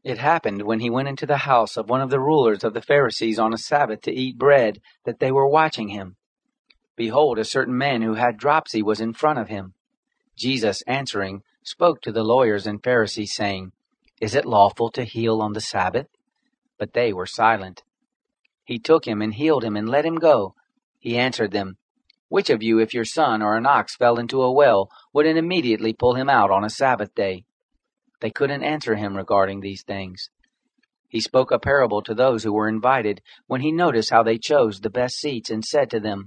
It happened when he went into the house of one of the rulers of the Pharisees on a Sabbath to eat bread, that they were watching him. Behold, a certain man who had dropsy was in front of him. Jesus, answering, spoke to the lawyers and Pharisees, saying, Is it lawful to heal on the Sabbath? But they were silent. He took him and healed him and let him go. He answered them, Which of you, if your son or an ox fell into a well, wouldn't immediately pull him out on a Sabbath day? They couldn't answer him regarding these things. He spoke a parable to those who were invited, when he noticed how they chose the best seats, and said to them,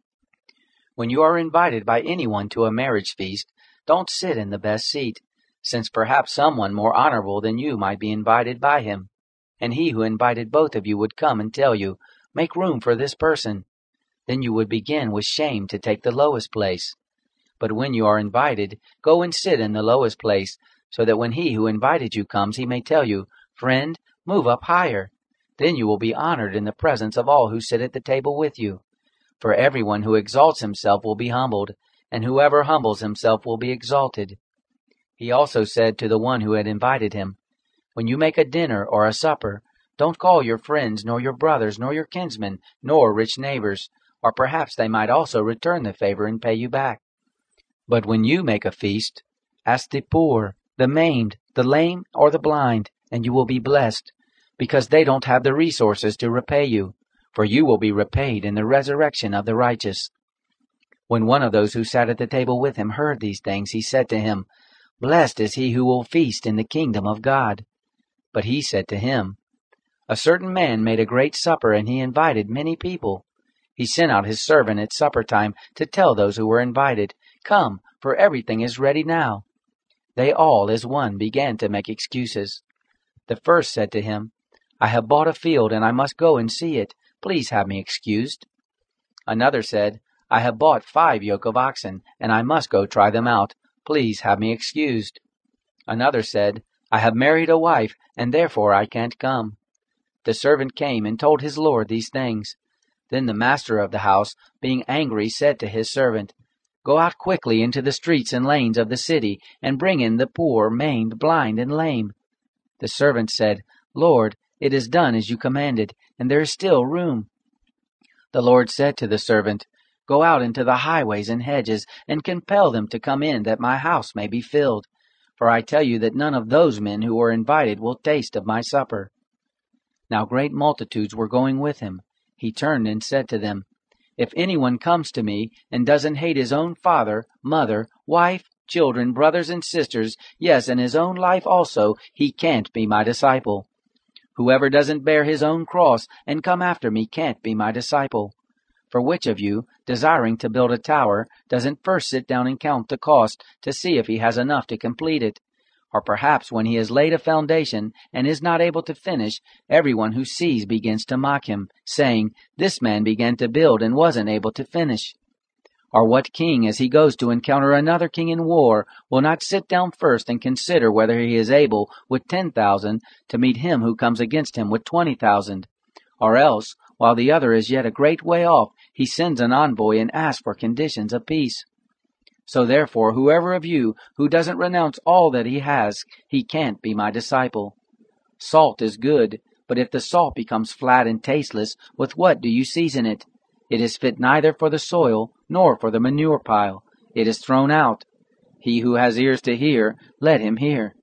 When you are invited by anyone to a marriage feast, don't sit in the best seat, since perhaps someone more honorable than you might be invited by him. And he who invited both of you would come and tell you, Make room for this person. Then you would begin with shame to take the lowest place. But when you are invited, go and sit in the lowest place, so that when he who invited you comes, he may tell you, Friend, move up higher. Then you will be honored in the presence of all who sit at the table with you. For everyone who exalts himself will be humbled, and whoever humbles himself will be exalted. He also said to the one who had invited him, When you make a dinner or a supper, don't call your friends, nor your brothers, nor your kinsmen, nor rich neighbors, or perhaps they might also return the favor and pay you back. But when you make a feast, ask the poor, the maimed, the lame, or the blind, and you will be blessed, because they don't have the resources to repay you, for you will be repaid in the resurrection of the righteous. When one of those who sat at the table with him heard these things, he said to him, Blessed is he who will feast in the kingdom of God. But he said to him, A certain man made a great supper, and he invited many people. He sent out his servant at supper time to tell those who were invited, Come, for everything is ready now. They all, as one, began to make excuses. The first said to him, I have bought a field, and I must go and see it. Please have me excused. Another said, I have bought 5 yoke of oxen, and I must go try them out. Please have me excused. Another said, I have married a wife, and therefore I can't come. The servant came and told his lord these things. Then the master of the house, being angry, said to his servant, Go out quickly into the streets and lanes of the city, and bring in the poor, maimed, blind, and lame. The servant said, Lord, it is done as you commanded, and there is still room. The Lord said to the servant, Go out into the highways and hedges, and compel them to come in, that my house may be filled. For I tell you that none of those men who were invited will taste of my supper. Now great multitudes were going with him. He turned and said to them, If anyone comes to me and doesn't hate his own father, mother, wife, children, brothers and sisters, yes, and his own life also, he can't be my disciple. Whoever doesn't bear his own cross and come after me can't be my disciple. For which of you, desiring to build a tower, doesn't first sit down and count the cost to see if he has enough to complete it? Or perhaps when he has laid a foundation and is not able to finish, everyone who sees begins to mock him, saying, This man began to build and wasn't able to finish. Or what king, as he goes to encounter another king in war, will not sit down first and consider whether he is able, with 10,000, to meet him who comes against him with 20,000? Or else, while the other is yet a great way off, he sends an envoy and asks for conditions of peace. So therefore, whoever of you who doesn't renounce all that he has, he can't be my disciple. Salt is good, but if the salt becomes flat and tasteless, with what do you season it? It is fit neither for the soil nor for the manure pile. It is thrown out. He who has ears to hear, let him hear.